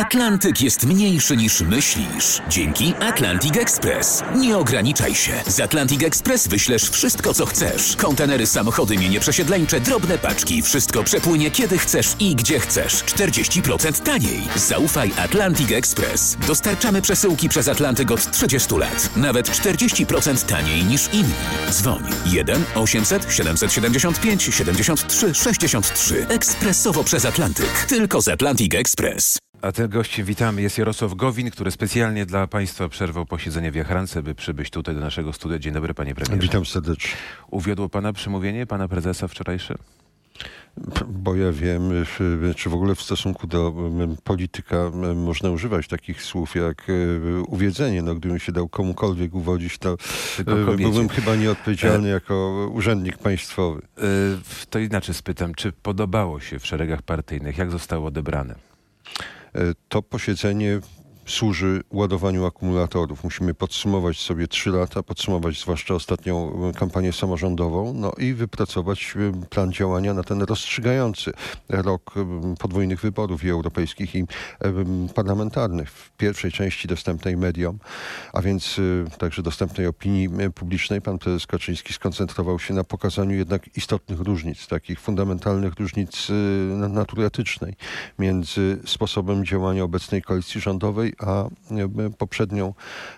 Atlantyk jest mniejszy niż myślisz. Dzięki Atlantic Express. Nie ograniczaj się. Z Atlantic Express wyślesz wszystko, co chcesz. Kontenery, samochody, mienie przesiedleńcze, drobne paczki. Wszystko przepłynie kiedy chcesz i gdzie chcesz. 40% taniej. Zaufaj Atlantic Express. Dostarczamy przesyłki przez Atlantyk od 30 lat. Nawet 40% taniej niż inni. Dzwoń 1 800 775 73 63. Ekspresowo przez Atlantyk. Tylko z Atlantic Express. A tym gościem witamy jest Jarosław Gowin, który specjalnie dla Państwa przerwał posiedzenie w Jachrance, by przybyć tutaj do naszego studia. Dzień dobry, panie premierze. Witam serdecznie. Uwiodło pana przemówienie, pana prezesa wczorajsze? Bo ja wiem, czy w ogóle w stosunku do polityka można używać takich słów jak uwiedzenie. No, gdybym się dał komukolwiek uwodzić, to byłbym chyba nieodpowiedzialny jako urzędnik państwowy. To inaczej spytam, czy podobało się w szeregach partyjnych? Jak zostało odebrane? To posiedzenie służy ładowaniu akumulatorów. Musimy podsumować sobie 3 lata, podsumować zwłaszcza ostatnią kampanię samorządową, no i wypracować plan działania na ten rozstrzygający rok podwójnych wyborów i europejskich i parlamentarnych. W pierwszej części dostępnej mediom, a więc także dostępnej opinii publicznej, pan prezes Kaczyński skoncentrował się na pokazaniu jednak istotnych różnic, takich fundamentalnych różnic natury etycznej między sposobem działania obecnej koalicji rządowej a poprzednią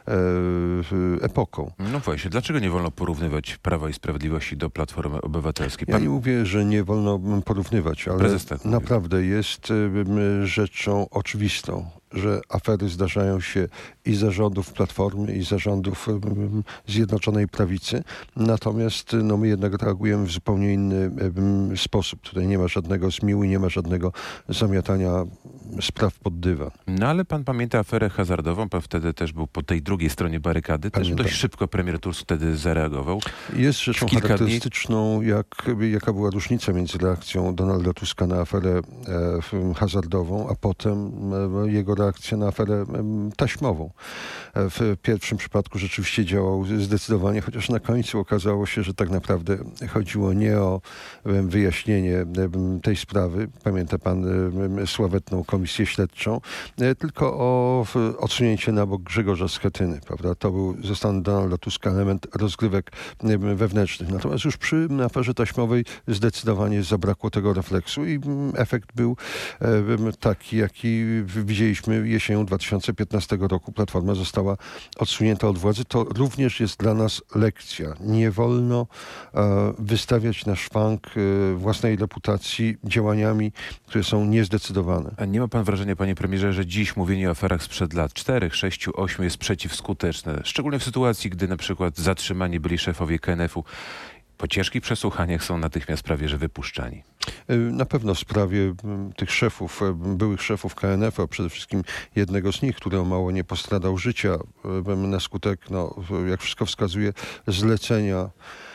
epoką. No właśnie, dlaczego nie wolno porównywać Prawa i Sprawiedliwości do Platformy Obywatelskiej? Ja nie mówię, że nie wolno porównywać, ale naprawdę jest rzeczą oczywistą, że afery zdarzają się i zarządów Platformy, i zarządów Zjednoczonej Prawicy. Natomiast my jednak reagujemy w zupełnie inny sposób. Tutaj nie ma żadnego zmiłu, nie ma żadnego zamiatania spraw pod dywan. No ale pan pamięta aferę hazardową, pan wtedy też był po tej drugiej stronie barykady. Też dość szybko premier Tusk wtedy zareagował. Jest rzeczą charakterystyczną, jaka była różnica między reakcją Donalda Tuska na aferę hazardową, a potem jego reakcja na aferę taśmową. W pierwszym przypadku rzeczywiście działał zdecydowanie, chociaż na końcu okazało się, że tak naprawdę chodziło nie o wyjaśnienie tej sprawy, pamięta pan sławetną komisję śledczą, tylko o odsunięcie na bok Grzegorza Schetyny, prawda? To był ze strony Donalda Tuska element rozgrywek wewnętrznych. Natomiast już przy aferze taśmowej zdecydowanie zabrakło tego refleksu i efekt był taki, jaki widzieliśmy jesienią 2015 roku. Platforma została odsunięta od władzy. To również jest dla nas lekcja. Nie wolno wystawiać na szwank własnej reputacji działaniami, które są niezdecydowane. A nie ma pan wrażenia, panie premierze, że dziś mówienie o aferach sprzed lat 4, 6, 8 jest przeciwskuteczne? Szczególnie w sytuacji, gdy na przykład zatrzymani byli szefowie KNF-u. Po ciężkich przesłuchaniach są natychmiast prawie że wypuszczani. Na pewno w sprawie tych szefów, byłych szefów KNF, a przede wszystkim jednego z nich, który o mało nie postradał życia na skutek, jak wszystko wskazuje, zlecenia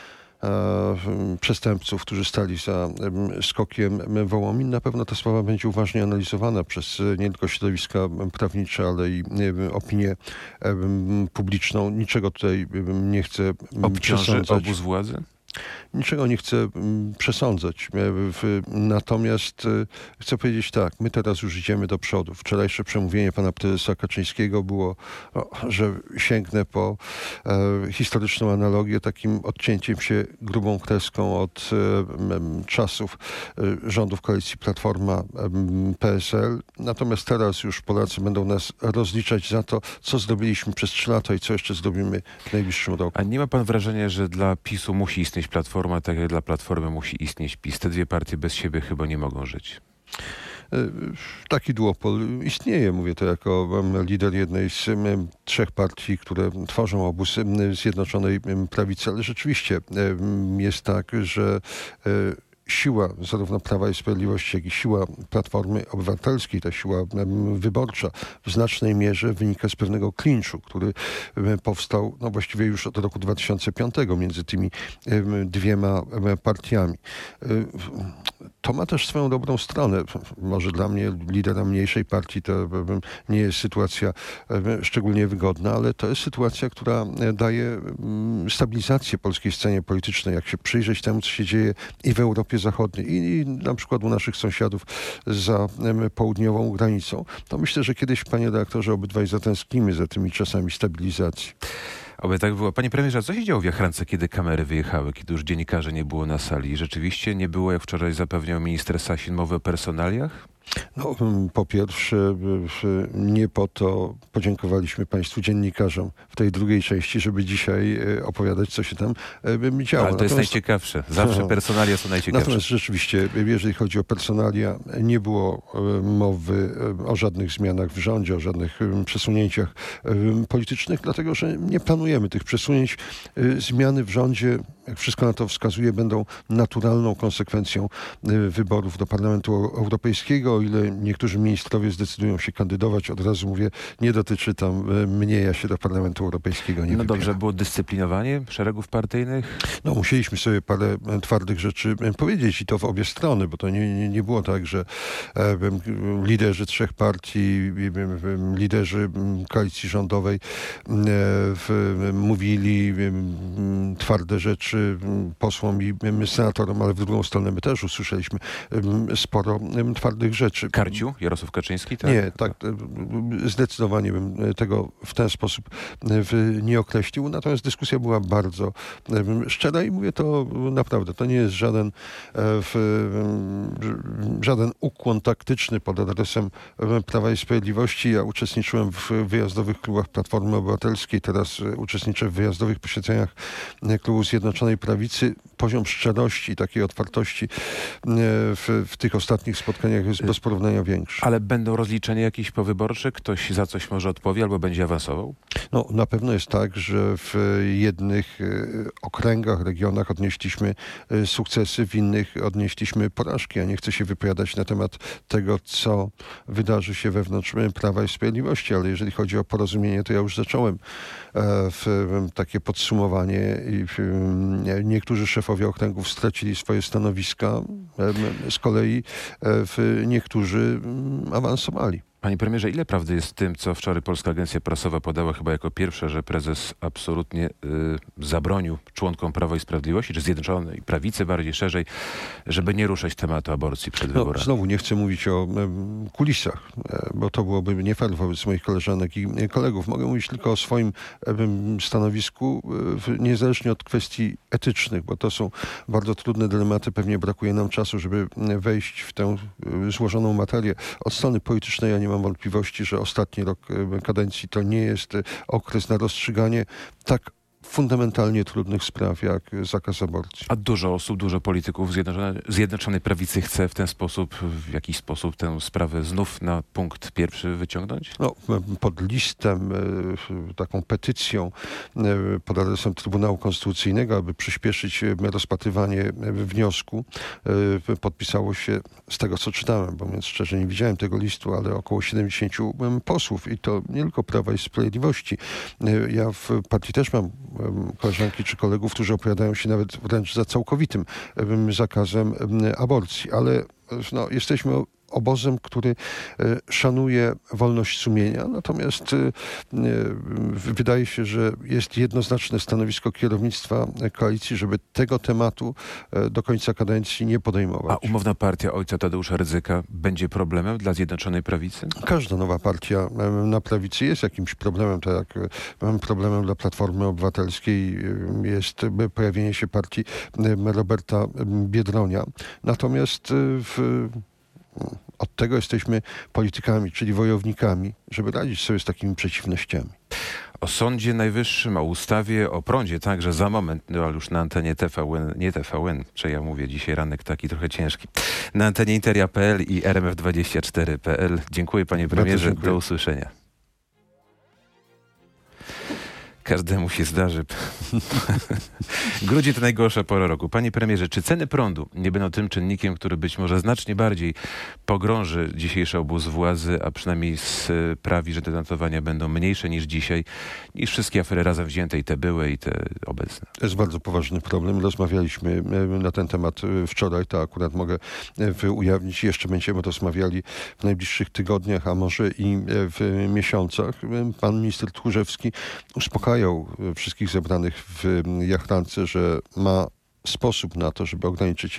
przestępców, którzy stali za skokiem Wołomin. Na pewno ta sprawa będzie uważnie analizowana przez nie tylko środowiska prawnicze, ale i opinię publiczną. Niczego tutaj nie chcę przesądzać. Obóz władzy? Niczego nie chcę przesądzać. Natomiast chcę powiedzieć tak, my teraz już idziemy do przodu. Wczorajsze przemówienie pana prezesa Kaczyńskiego było, że sięgnę po historyczną analogię, takim odcięciem się grubą kreską od czasów rządów koalicji Platforma-PSL. Natomiast teraz już Polacy będą nas rozliczać za to, co zrobiliśmy przez 3 lata i co jeszcze zrobimy w najbliższym roku. A nie ma pan wrażenia, że dla PiS-u musi istnieć Platforma, tak jak dla Platformy musi istnieć PiS? Te dwie partie bez siebie chyba nie mogą żyć. Taki duopol istnieje, mówię to jako lider jednej z 3 partii, które tworzą obóz Zjednoczonej Prawicy, ale rzeczywiście jest tak, że siła zarówno Prawa i Sprawiedliwości, jak i siła Platformy Obywatelskiej, ta siła wyborcza w znacznej mierze wynika z pewnego klinczu, który powstał właściwie już od roku 2005 między tymi 2 partiami. To ma też swoją dobrą stronę. Może dla mnie, lidera mniejszej partii, to nie jest sytuacja szczególnie wygodna, ale to jest sytuacja, która daje stabilizację polskiej scenie politycznej. Jak się przyjrzeć temu, co się dzieje i w Europie, Europie Zachodniej i na przykład u naszych sąsiadów za południową granicą, to myślę, że kiedyś, panie redaktorze, obydwaj zatęsknimy za tymi czasami stabilizacji. Oby tak było. Panie premierze, a co się działo w Jachrance, kiedy kamery wyjechały, kiedy już dziennikarzy nie było na sali? Rzeczywiście nie było, jak wczoraj zapewniał minister Sasin, mowy o personaliach? No, po pierwsze, nie po to podziękowaliśmy państwu dziennikarzom w tej drugiej części, żeby dzisiaj opowiadać, co się tam działo. Ale to jest najciekawsze. Zawsze personalia są najciekawsze. Natomiast rzeczywiście, jeżeli chodzi o personalia, nie było mowy o żadnych zmianach w rządzie, o żadnych przesunięciach politycznych, dlatego że nie planujemy tych przesunięć. Zmiany w rządzie, jak wszystko na to wskazuje, będą naturalną konsekwencją wyborów do Parlamentu Europejskiego. O ile niektórzy ministrowie zdecydują się kandydować, od razu mówię, nie dotyczy tam mnie, ja się do Parlamentu Europejskiego nie wybieram. Dobrze, było dyscyplinowanie szeregów partyjnych? No, musieliśmy sobie parę twardych rzeczy powiedzieć i to w obie strony, bo to nie było tak, że liderzy trzech partii, liderzy koalicji rządowej mówili twarde rzeczy posłom i senatorom, ale w drugą stronę my też usłyszeliśmy sporo twardych rzeczy. Karciu? Jarosław Kaczyński? Tak? Nie, tak, zdecydowanie bym tego w ten sposób nie określił. Natomiast dyskusja była bardzo szczera i mówię to naprawdę, to nie jest żaden ukłon taktyczny pod adresem Prawa i Sprawiedliwości. Ja uczestniczyłem w wyjazdowych klubach Platformy Obywatelskiej, teraz uczestniczę w wyjazdowych posiedzeniach klubu Zjednoczonej Prawicy. Poziom szczerości i takiej otwartości w tych ostatnich spotkaniach jest bez porównania większy. Ale będą rozliczenia jakieś powyborcze? Ktoś za coś może odpowie albo będzie awansował? No, na pewno jest tak, że w jednych okręgach, regionach odnieśliśmy sukcesy, w innych odnieśliśmy porażki. Ja nie chcę się wypowiadać na temat tego, co wydarzy się wewnątrz Prawa i Sprawiedliwości, ale jeżeli chodzi o porozumienie, to ja już zacząłem takie podsumowanie. Niektórzy szefowie okręgów stracili swoje stanowiska, z kolei niektórzy awansowali. Panie premierze, ile prawdy jest w tym, co wczoraj Polska Agencja Prasowa podała chyba jako pierwsza, że prezes absolutnie zabronił członkom Prawa i Sprawiedliwości, czy Zjednoczonej Prawicy bardziej szerzej, żeby nie ruszać tematu aborcji przed wyborami? Znowu nie chcę mówić o kulisach, bo to byłoby nie fair wobec moich koleżanek i kolegów. Mogę mówić tylko o swoim stanowisku, niezależnie od kwestii etycznych, bo to są bardzo trudne dylematy. Pewnie brakuje nam czasu, żeby wejść w tę złożoną materię. Od strony politycznej ja nie mam wątpliwości, że ostatni rok kadencji to nie jest okres na rozstrzyganie tak fundamentalnie trudnych spraw jak zakaz aborcji. A dużo osób, dużo polityków Zjednoczonej Prawicy chce w ten sposób, w jakiś sposób tę sprawę znów na punkt pierwszy wyciągnąć? No, pod listem, taką petycją pod adresem Trybunału Konstytucyjnego, aby przyspieszyć rozpatrywanie wniosku, podpisało się, z tego co czytałem, bo więc szczerze nie widziałem tego listu, ale około 70 posłów i to nie tylko Prawa i Sprawiedliwości. Ja w partii też mam koleżanki czy kolegów, którzy opowiadają się nawet wręcz za całkowitym zakazem aborcji, ale no, jesteśmy obozem, który szanuje wolność sumienia, natomiast wydaje się, że jest jednoznaczne stanowisko kierownictwa koalicji, żeby tego tematu do końca kadencji nie podejmować. A umowna partia ojca Tadeusza Rydzyka będzie problemem dla Zjednoczonej Prawicy? Każda nowa partia na prawicy jest jakimś problemem, tak jak problemem dla Platformy Obywatelskiej jest pojawienie się partii Roberta Biedronia. Natomiast od tego jesteśmy politykami, czyli wojownikami, żeby radzić sobie z takimi przeciwnościami. O Sądzie Najwyższym, o ustawie, o prądzie także za moment, no ale już na antenie TVN, nie TVN, czy ja mówię dzisiaj ranek taki trochę ciężki, na antenie Interia.pl i RMF24.pl. Dziękuję panie premierze, dziękuję. Do usłyszenia. Każdemu się zdarzy. Grudzień to najgorsza pora roku. Panie premierze, czy ceny prądu nie będą tym czynnikiem, który być może znacznie bardziej pogrąży dzisiejszy obóz władzy, a przynajmniej sprawi, że te notowania będą mniejsze niż dzisiaj, niż wszystkie afery razem wzięte, i te były, i te obecne? To jest bardzo poważny problem. Rozmawialiśmy na ten temat wczoraj, to akurat mogę ujawnić. Jeszcze będziemy rozmawiali w najbliższych tygodniach, a może i w miesiącach. Pan minister Tchórzewski uspokajał wszystkich zebranych w Jachrance, że ma sposób na to, żeby ograniczyć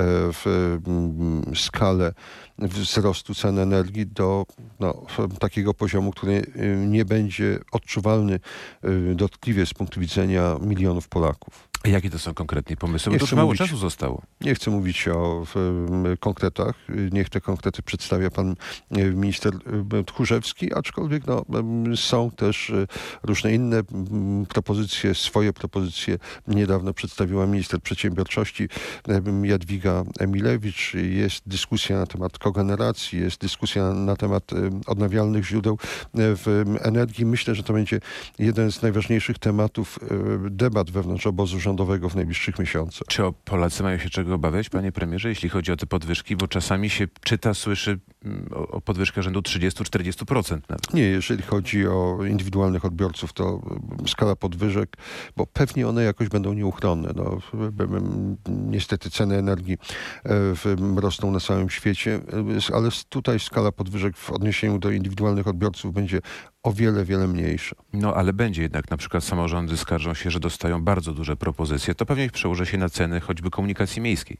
skalę wzrostu cen energii do takiego poziomu, który nie będzie odczuwalny dotkliwie z punktu widzenia milionów Polaków. A jakie to są konkretnie pomysły? Bo to mało czasu zostało. Nie chcę mówić o konkretach. Niech te konkrety przedstawia pan minister Tchórzewski, aczkolwiek są też różne inne propozycje, swoje propozycje. Niedawno przedstawiła minister przedsiębiorczości Jadwiga Emilewicz. Jest dyskusja na temat kogeneracji, jest dyskusja na temat odnawialnych źródeł energii. Myślę, że to będzie jeden z najważniejszych tematów debat wewnątrz obozu rządowego w najbliższych miesiącach. Czy Polacy mają się czego obawiać, panie premierze, jeśli chodzi o te podwyżki? Bo czasami się czyta, słyszy o podwyżkach rzędu 30-40% nawet. Nie, jeżeli chodzi o indywidualnych odbiorców, to skala podwyżek, bo pewnie one jakoś będą nieuchronne. Niestety ceny energii rosną na całym świecie, ale tutaj skala podwyżek w odniesieniu do indywidualnych odbiorców będzie o wiele, wiele mniejsza. No ale będzie jednak, na przykład samorządy skarżą się, że dostają bardzo duże propozycje. To pewnie przełoży się na ceny choćby komunikacji miejskiej.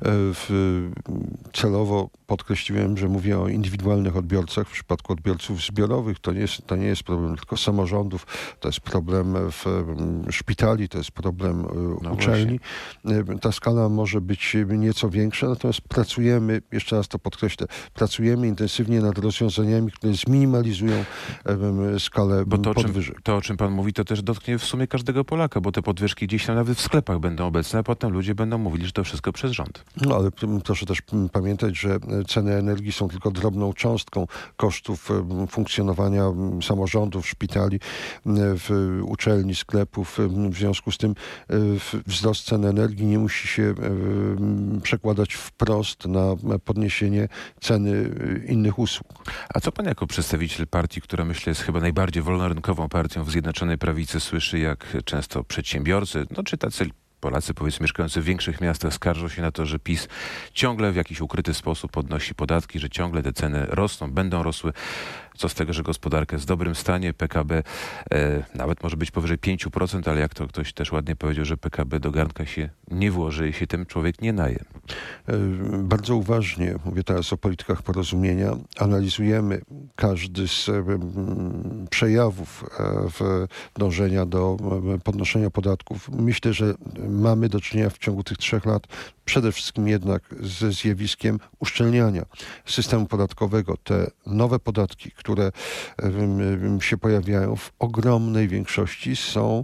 Celowo podkreśliłem, że mówię o indywidualnych odbiorcach. W przypadku odbiorców zbiorowych to nie jest problem tylko samorządów, to jest problem szpitali, to jest problem uczelni. Właśnie. Ta skala może być nieco większa, natomiast pracujemy, jeszcze raz to podkreślę, pracujemy intensywnie nad rozwiązaniami, które zminimalizują skalę podwyżek. To, o czym pan mówi, to też dotknie w sumie każdego Polaka, bo te podwyżki gdzieś tam nawet w sklepach będą obecne, a potem ludzie będą mówili, że to wszystko przez rząd. No ale proszę też pamiętać, że ceny energii są tylko drobną cząstką kosztów funkcjonowania samorządów, szpitali, uczelni, sklepów. W związku z tym wzrost cen energii nie musi się przekładać wprost na podniesienie ceny innych usług. A co pan jako przedstawiciel partii, która myślę jest chyba najbardziej wolnorynkową partią w Zjednoczonej Prawicy, słyszy, jak często przedsiębiorcy, czy tacy Polacy, powiedzmy, mieszkający w większych miastach skarżą się na to, że PiS ciągle w jakiś ukryty sposób podnosi podatki, że ciągle te ceny rosną, będą rosły. Co z tego, że gospodarka jest w dobrym stanie, PKB nawet może być powyżej 5%, ale jak to ktoś też ładnie powiedział, że PKB do garnka się nie włoży i się tym człowiek nie naje. Bardzo uważnie, mówię teraz o politykach porozumienia, analizujemy każdy z przejawów dążenia do podnoszenia podatków. Myślę, że mamy do czynienia w ciągu tych 3 lat przede wszystkim jednak ze zjawiskiem uszczelniania systemu podatkowego. Te nowe podatki, które się pojawiają, w ogromnej większości są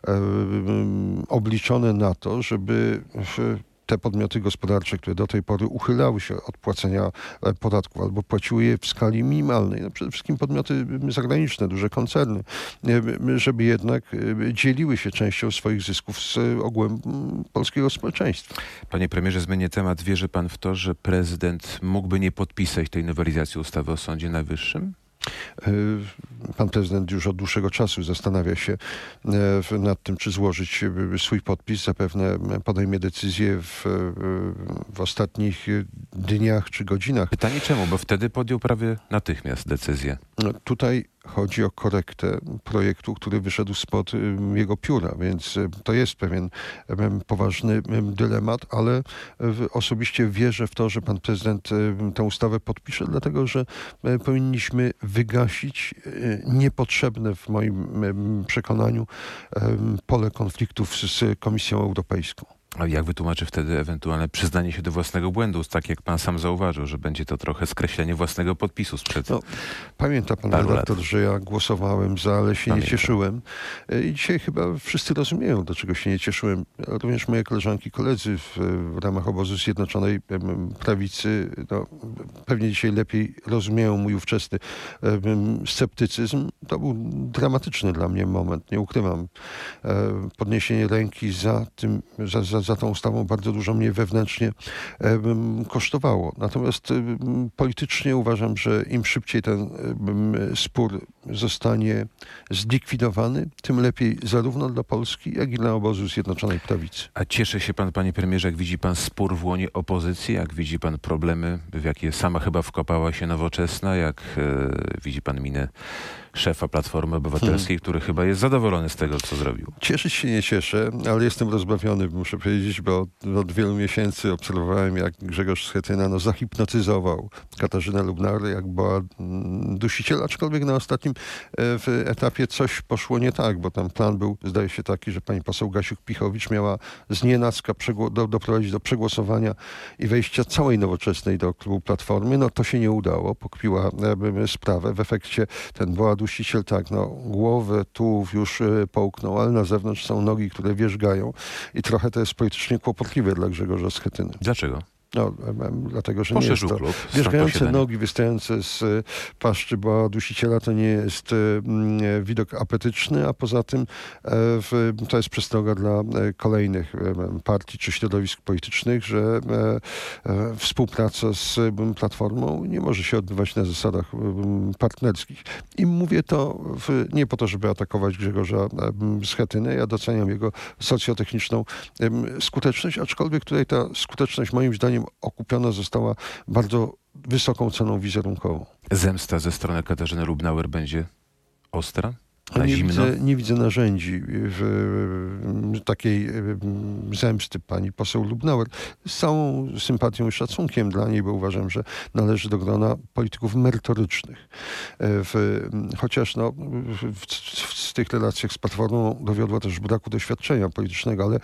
obliczone na to, żeby te podmioty gospodarcze, które do tej pory uchylały się od płacenia podatków albo płaciły je w skali minimalnej, przede wszystkim podmioty zagraniczne, duże koncerny, żeby jednak dzieliły się częścią swoich zysków z ogółem polskiego społeczeństwa. Panie premierze, zmienię temat. Wierzy pan w to, że prezydent mógłby nie podpisać tej nowelizacji ustawy o Sądzie Najwyższym? Pan prezydent już od dłuższego czasu zastanawia się nad tym, czy złożyć swój podpis. Zapewne podejmie decyzję w ostatnich dniach czy godzinach. Pytanie czemu? Bo wtedy podjął prawie natychmiast decyzję. Tutaj chodzi o korektę projektu, który wyszedł spod jego pióra, więc to jest pewien poważny dylemat, ale osobiście wierzę w to, że pan prezydent tę ustawę podpisze, dlatego że powinniśmy wygasić niepotrzebne w moim przekonaniu pole konfliktów z Komisją Europejską. A jak wytłumaczy wtedy ewentualne przyznanie się do własnego błędu, tak jak pan sam zauważył, że będzie to trochę skreślenie własnego podpisu sprzed pamięta pan redaktor, że ja głosowałem za, ale się nie cieszyłem. I dzisiaj chyba wszyscy rozumieją, do czego się nie cieszyłem. Również moje koleżanki, koledzy w ramach obozu Zjednoczonej Prawicy pewnie dzisiaj lepiej rozumieją mój ówczesny sceptycyzm. To był dramatyczny dla mnie moment, nie ukrywam. Podniesienie ręki za tą ustawą bardzo dużo mnie wewnętrznie kosztowało. Natomiast politycznie uważam, że im szybciej ten spór zostanie zlikwidowany, tym lepiej zarówno dla Polski, jak i dla obozu Zjednoczonej Prawicy. A cieszy się pan, panie premierze, jak widzi pan spór w łonie opozycji, jak widzi pan problemy, w jakie sama chyba wkopała się Nowoczesna, jak widzi pan minę szefa Platformy Obywatelskiej, który chyba jest zadowolony z tego, co zrobił. Cieszyć się nie cieszę, ale jestem rozbawiony, muszę powiedzieć, bo od wielu miesięcy obserwowałem, jak Grzegorz Schetyna zahipnotyzował Katarzynę Lubnauer, jak była dusiciel, aczkolwiek na ostatnim etapie coś poszło nie tak, bo tam plan był, zdaje się, taki, że pani poseł Gasiuk-Pichowicz miała znienacka doprowadzić do przegłosowania i wejścia całej Nowoczesnej do klubu Platformy. No to się nie udało, pokpiła sprawę. W efekcie ten dusiciel, głowę, tułów już połknął, ale na zewnątrz są nogi, które wierzgają i trochę to jest politycznie kłopotliwe dla Grzegorza Schetyny. Dlaczego? Dlatego, że nie jest to wierzgające nogi wystające z paszczy dusiciela, to nie jest widok apetyczny, a poza tym to jest przestroga dla kolejnych partii czy środowisk politycznych, że współpraca z Platformą nie może się odbywać na zasadach partnerskich. I mówię to nie po to, żeby atakować Grzegorza Schetynę. Ja doceniam jego socjotechniczną skuteczność, aczkolwiek tutaj ta skuteczność moim zdaniem okupiona została bardzo wysoką ceną wizerunkową. Zemsta ze strony Katarzyny Lubnauer będzie ostra? Nie widzę narzędzi takiej zemsty pani poseł Lubnauer. Z całą sympatią i szacunkiem dla niej, bo uważam, że należy do grona polityków merytorycznych. Chociaż w tych relacjach z Platformą dowiodła też braku doświadczenia politycznego, ale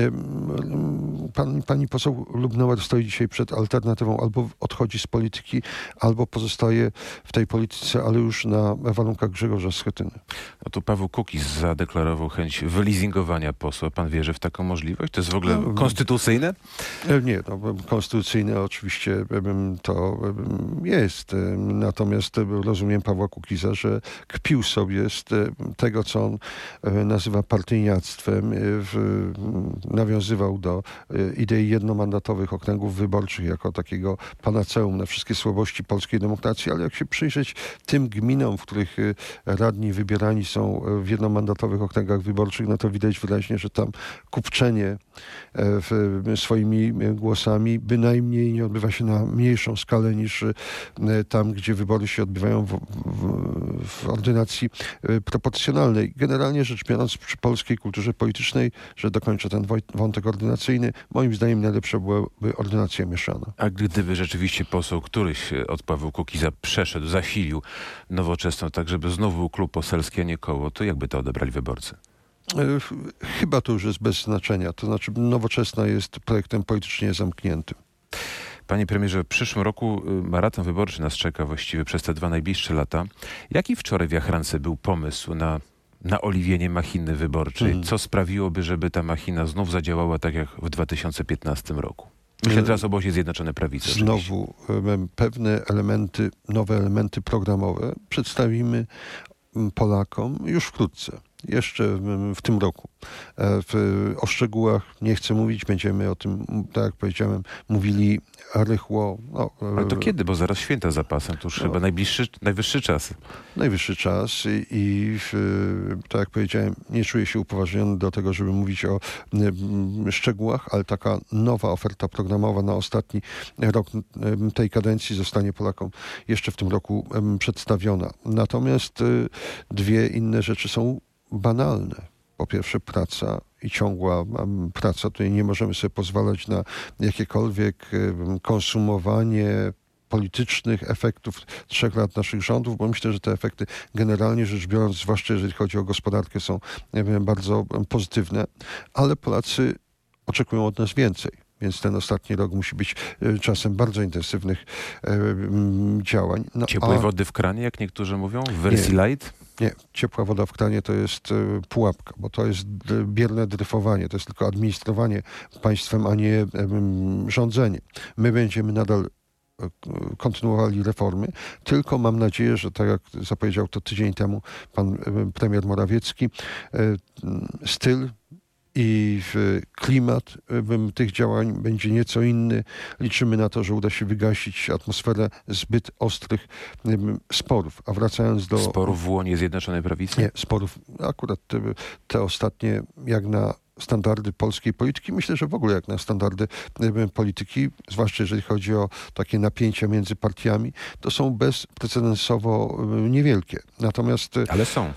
pani poseł Lubnauer stoi dzisiaj przed alternatywą: albo odchodzi z polityki, albo pozostaje w tej polityce, ale już na warunkach Grzegorza Schetyny. No tu Paweł Kukiz zadeklarował chęć wyleasingowania posła. Pan wierzy w taką możliwość? To jest w ogóle konstytucyjne? Nie, konstytucyjne oczywiście to jest. Natomiast rozumiem Pawła Kukiza, że kpił sobie z tego, co on nazywa partyjniactwem. Nawiązywał do idei jednomandatowych okręgów wyborczych jako takiego panaceum na wszystkie słabości polskiej demokracji, ale jak się przyjrzeć tym gminom, w których radni wybierani są w jednomandatowych okręgach wyborczych, no to widać wyraźnie, że tam kupczenie swoimi głosami bynajmniej nie odbywa się na mniejszą skalę niż tam, gdzie wybory się odbywają w ordynacji proporcjonalnej. Generalnie rzecz biorąc, przy polskiej kulturze politycznej, że dokończę ten wątek ordynacyjny, moim zdaniem najlepsza byłaby ordynacja mieszana. A gdyby rzeczywiście poseł któryś od Pawła Kukiza przeszedł, zasilił Nowoczesną, tak żeby znów był klub poselski, a nie koło, to jakby to odebrali wyborcy? Chyba to już jest bez znaczenia. To znaczy Nowoczesna jest projektem politycznie zamkniętym. Panie premierze, w przyszłym roku maraton wyborczy nas czeka właściwie przez te 2 najbliższe lata. Jaki wczoraj w Jachrance był pomysł na oliwienie machiny wyborczej? Co sprawiłoby, żeby ta machina znów zadziałała tak jak w 2015 roku? Myślę teraz o obozie Zjednoczonej Prawicy. Znowu pewne elementy, nowe elementy programowe przedstawimy Polakom już wkrótce. Jeszcze w tym roku. O szczegółach nie chcę mówić, będziemy o tym, tak jak powiedziałem, mówili rychło. Ale to kiedy? Bo zaraz święta za pasem, to już chyba najwyższy czas. Najwyższy czas i tak jak powiedziałem, nie czuję się upoważniony do tego, żeby mówić o szczegółach, ale taka nowa oferta programowa na ostatni rok tej kadencji zostanie Polakom jeszcze w tym roku przedstawiona. Natomiast 2 inne rzeczy są banalne. Po pierwsze praca i ciągła praca. Tutaj nie możemy sobie pozwalać na jakiekolwiek konsumowanie politycznych efektów 3 lat naszych rządów, bo myślę, że te efekty generalnie rzecz biorąc, zwłaszcza jeżeli chodzi o gospodarkę, są bardzo pozytywne, ale Polacy oczekują od nas więcej. Więc ten ostatni rok musi być czasem bardzo intensywnych działań. Ciepłej wody w kranie, jak niektórzy mówią? W wersji light? Nie, ciepła woda w kranie to jest pułapka, bo to jest bierne dryfowanie, to jest tylko administrowanie państwem, a nie rządzenie. My będziemy nadal kontynuowali reformy, tylko mam nadzieję, że tak jak zapowiedział to tydzień temu pan premier Morawiecki, styl i klimat tych działań będzie nieco inny. Liczymy na to, że uda się wygasić atmosferę zbyt ostrych sporów. A wracając do... Sporów w łonie Zjednoczonej Prawicy? Nie, sporów akurat te ostatnie, jak na standardy polskiej polityki. Myślę, że w ogóle jak na standardy polityki, zwłaszcza jeżeli chodzi o takie napięcia między partiami, to są bezprecedensowo niewielkie. Natomiast... Ale są.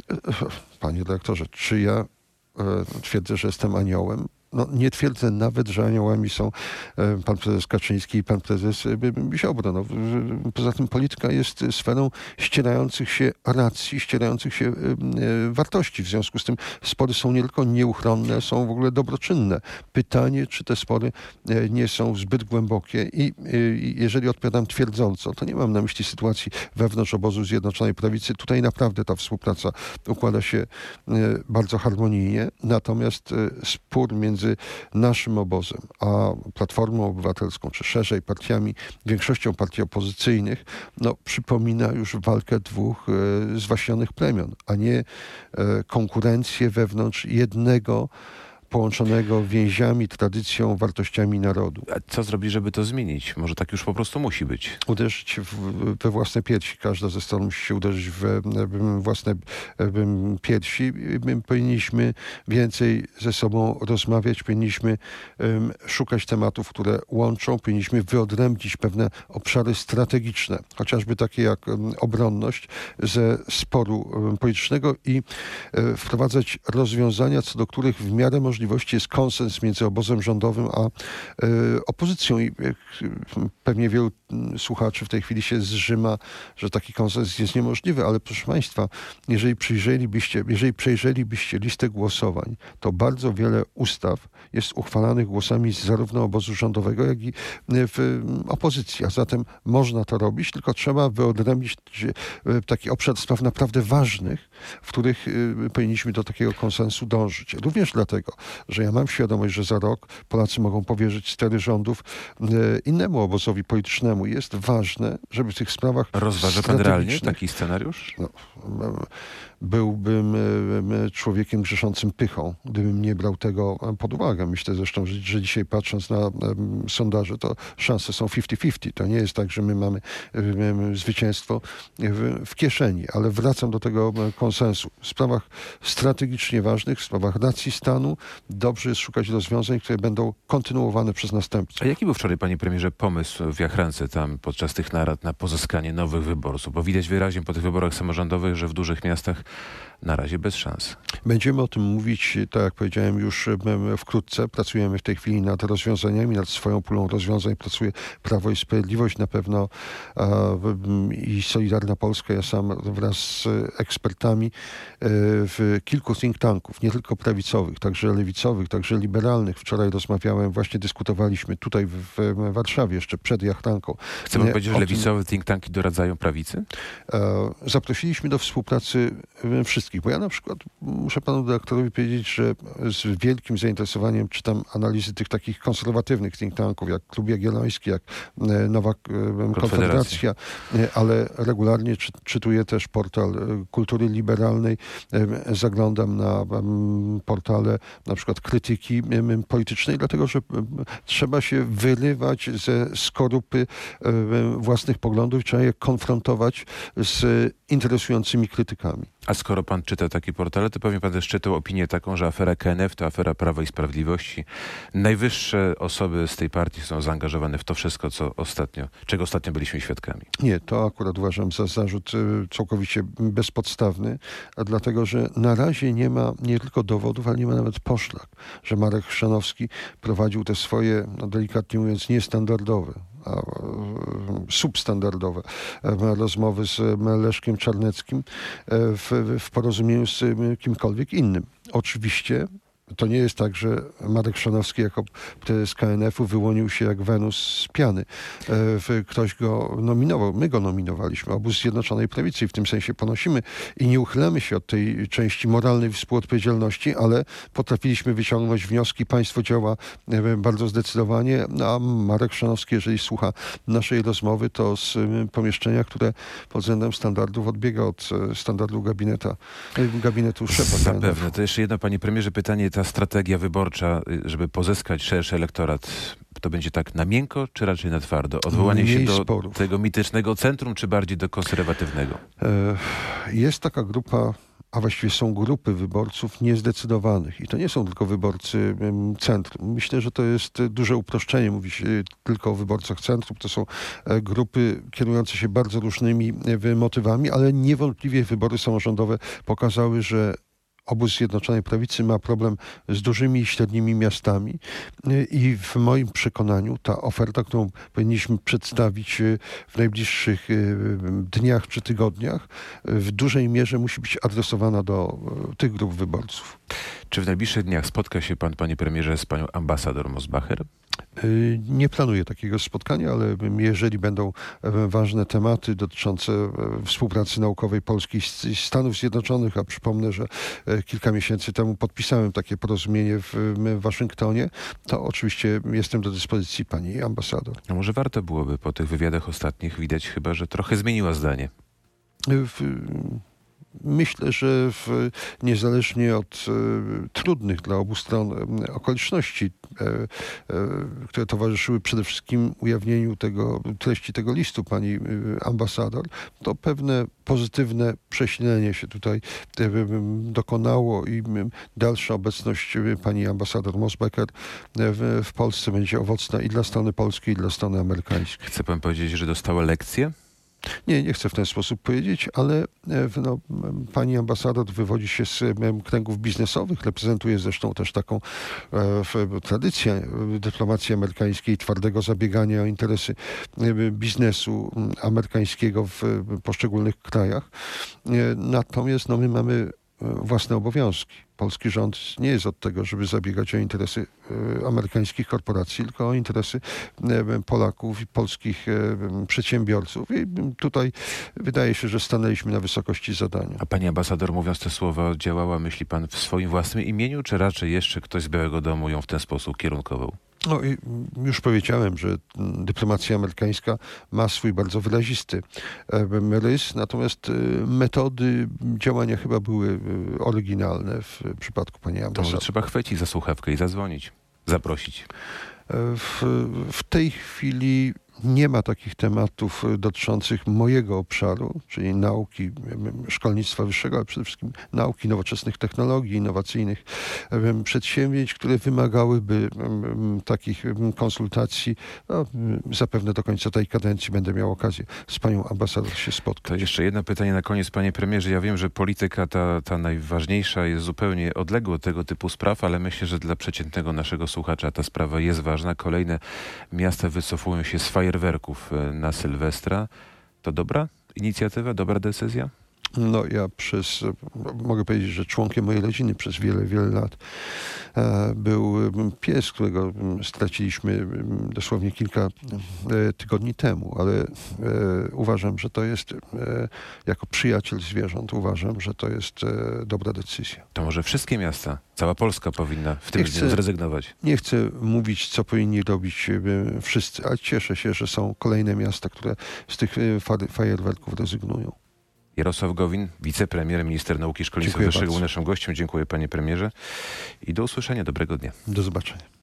Panie dyrektorze, czy ja twierdzę, że jestem aniołem? No, nie twierdzę nawet, że aniołami są pan prezes Kaczyński i pan prezes Ziobro. No, poza tym polityka jest sferą ścierających się racji, ścierających się wartości. W związku z tym spory są nie tylko nieuchronne, są w ogóle dobroczynne. Pytanie, czy te spory nie są zbyt głębokie i jeżeli odpowiadam twierdząco, to nie mam na myśli sytuacji wewnątrz obozu Zjednoczonej Prawicy. Tutaj naprawdę ta współpraca układa się bardzo harmonijnie. Natomiast spór między naszym obozem a Platformą Obywatelską, czy szerzej partiami, większością partii opozycyjnych, no, przypomina już walkę dwóch zwaśnionych plemion, a nie konkurencję wewnątrz jednego połączonego więziami, tradycją, wartościami narodu. A co zrobić, żeby to zmienić? Może tak już po prostu musi być? Uderzyć we własne piersi. Każda ze stron musi się uderzyć we własne piersi. My powinniśmy więcej ze sobą rozmawiać, powinniśmy szukać tematów, które łączą, powinniśmy wyodrębnić pewne obszary strategiczne, chociażby takie jak obronność ze sporu politycznego i wprowadzać rozwiązania, co do których w miarę możliwości jest konsens między obozem rządowym a opozycją. I pewnie wielu słuchaczy w tej chwili się zżyma, że taki konsens jest niemożliwy, ale proszę Państwa, jeżeli przejrzelibyście listę głosowań, to bardzo wiele ustaw jest uchwalanych głosami zarówno obozu rządowego, jak i w opozycji. A zatem można to robić, tylko trzeba wyodrębnić taki obszar spraw naprawdę ważnych, w których powinniśmy do takiego konsensu dążyć. Również dlatego, że ja mam świadomość, że za rok Polacy mogą powierzyć stery rządów innemu obozowi politycznemu. Jest ważne, żeby w tych sprawach rozważa pan realnie taki scenariusz? No, byłbym człowiekiem grzeszącym pychą, gdybym nie brał tego pod uwagę. Myślę zresztą, że dzisiaj patrząc na sondaże, to szanse są 50-50. To nie jest tak, że my mamy zwycięstwo w kieszeni, ale wracam do tego konsensu. W sprawach strategicznie ważnych, w sprawach racji stanu dobrze jest szukać rozwiązań, które będą kontynuowane przez następców. A jaki był wczoraj, panie premierze, pomysł w Jachrance tam podczas tych narad na pozyskanie nowych wyborców? Bo widać wyraźnie po tych wyborach samorządowych, że w dużych miastach na razie bez szans. Będziemy o tym mówić, tak jak powiedziałem, już wkrótce. Pracujemy w tej chwili nad rozwiązaniami, nad swoją pulą rozwiązań. Pracuje Prawo i Sprawiedliwość na pewno i Solidarna Polska. Ja sam wraz z ekspertami w kilku think tanków, nie tylko prawicowych, także lewicowych, także liberalnych. Wczoraj rozmawiałem, właśnie dyskutowaliśmy tutaj w Warszawie, jeszcze przed Jachranką. Chcę pan powiedzieć, że lewicowe think tanki doradzają prawicy? Zaprosiliśmy do współpracy wszystkich, bo ja na przykład muszę panu dyrektorowi powiedzieć, że z wielkim zainteresowaniem czytam analizy tych takich konserwatywnych think tanków, jak Klub Jagielloński, jak Nowa Konfederacja, ale regularnie czytuję też portal Kultury Liberalnej, zaglądam na portale na przykład krytyki politycznej, dlatego że trzeba się wyrywać ze skorupy własnych poglądów, trzeba je konfrontować z interesującymi krytykami. A skoro pan czyta takie portale, to pewnie pan też czytał opinię taką, że afera KNF to afera Prawa i Sprawiedliwości. Najwyższe osoby z tej partii są zaangażowane w to wszystko, czego ostatnio byliśmy świadkami. Nie, to akurat uważam za zarzut całkowicie bezpodstawny, dlatego że na razie nie ma nie tylko dowodów, ale nie ma nawet poszlak, że Marek Chrzanowski prowadził te swoje, no delikatnie mówiąc, niestandardowe, substandardowe rozmowy z Leszkiem Czarneckim w porozumieniu z kimkolwiek innym. Oczywiście to nie jest tak, że Marek Chrzanowski jako prezes KNF-u wyłonił się jak Wenus z piany. Ktoś go nominował. My go nominowaliśmy. Obóz Zjednoczonej Prawicy i w tym sensie ponosimy i nie uchylamy się od tej części moralnej współodpowiedzialności, ale potrafiliśmy wyciągnąć wnioski. Państwo działa bardzo zdecydowanie, a Marek Chrzanowski, jeżeli słucha naszej rozmowy, to z pomieszczenia, które pod względem standardów odbiega od standardu gabinetu szefa KNF-u. Zapewne. To jeszcze jedno, panie premierze, pytanie ta strategia wyborcza, żeby pozyskać szerszy elektorat, to będzie tak na miękko, czy raczej na twardo? Odwołanie się do tego mitycznego centrum, czy bardziej do konserwatywnego? Jest taka grupa, a właściwie są grupy wyborców niezdecydowanych. I to nie są tylko wyborcy centrum. Myślę, że to jest duże uproszczenie mówić tylko o wyborcach centrum. To są grupy kierujące się bardzo różnymi motywami, ale niewątpliwie wybory samorządowe pokazały, że obóz Zjednoczonej Prawicy ma problem z dużymi i średnimi miastami i w moim przekonaniu ta oferta, którą powinniśmy przedstawić w najbliższych dniach czy tygodniach, w dużej mierze musi być adresowana do tych grup wyborców. Czy w najbliższych dniach spotka się pan, panie premierze, z panią ambasador Mosbacher? Nie planuję takiego spotkania, ale jeżeli będą ważne tematy dotyczące współpracy naukowej Polski i Stanów Zjednoczonych, a przypomnę, że kilka miesięcy temu podpisałem takie porozumienie w Waszyngtonie, to oczywiście jestem do dyspozycji pani ambasador. A może warto byłoby po tych wywiadach ostatnich, widać chyba, że trochę zmieniła zdanie. Myślę, że niezależnie od trudnych dla obu stron okoliczności, które towarzyszyły przede wszystkim ujawnieniu treści tego listu pani ambasador, to pewne pozytywne przesilenie się tutaj dokonało i dalsza obecność pani ambasador Mosbacher w Polsce będzie owocna i dla strony polskiej, i dla strony amerykańskiej. Chce pan powiedzieć, że dostała lekcję? Nie chcę w ten sposób powiedzieć, ale pani ambasador wywodzi się z kręgów biznesowych, reprezentuje zresztą też taką tradycję dyplomacji amerykańskiej, twardego zabiegania o interesy biznesu amerykańskiego w poszczególnych krajach. Natomiast my mamy własne obowiązki. Polski rząd nie jest od tego, żeby zabiegać o interesy amerykańskich korporacji, tylko o interesy Polaków i polskich przedsiębiorców. I tutaj wydaje się, że stanęliśmy na wysokości zadania. A pani ambasador, mówiąc te słowa, działała, myśli pan, w swoim własnym imieniu, czy raczej jeszcze ktoś z Białego Domu ją w ten sposób kierunkował? No i już powiedziałem, że dyplomacja amerykańska ma swój bardzo wyrazisty rys, natomiast metody działania chyba były oryginalne w przypadku pani ambasador. To może trzeba chwycić za słuchawkę i zadzwonić, zaprosić. W tej chwili nie ma takich tematów dotyczących mojego obszaru, czyli nauki, szkolnictwa wyższego, ale przede wszystkim nauki, nowoczesnych technologii, innowacyjnych przedsięwzięć, które wymagałyby takich konsultacji. No, zapewne do końca tej kadencji będę miał okazję z panią ambasador się spotkać. To jeszcze jedno pytanie na koniec, panie premierze. Ja wiem, że polityka ta najważniejsza jest zupełnie odległa od tego typu spraw, ale myślę, że dla przeciętnego naszego słuchacza ta sprawa jest ważna. Kolejne miasta wycofują się z fajerwerków na Sylwestra. To dobra inicjatywa, dobra decyzja? No ja mogę powiedzieć, że członkiem mojej rodziny przez wiele lat był pies, którego straciliśmy dosłownie kilka tygodni temu, ale uważam, że to jest, jako przyjaciel zwierząt, uważam, że to jest dobra decyzja. To może wszystkie miasta, cała Polska powinna w tym dniu zrezygnować? Nie chcę mówić, co powinni robić wszyscy, ale cieszę się, że są kolejne miasta, które z tych fajerwerków rezygnują. Jarosław Gowin, wicepremier, minister nauki i szkolnictwa wyższego, był naszym gościem. Dziękuję, panie premierze, i do usłyszenia. Dobrego dnia. Do zobaczenia.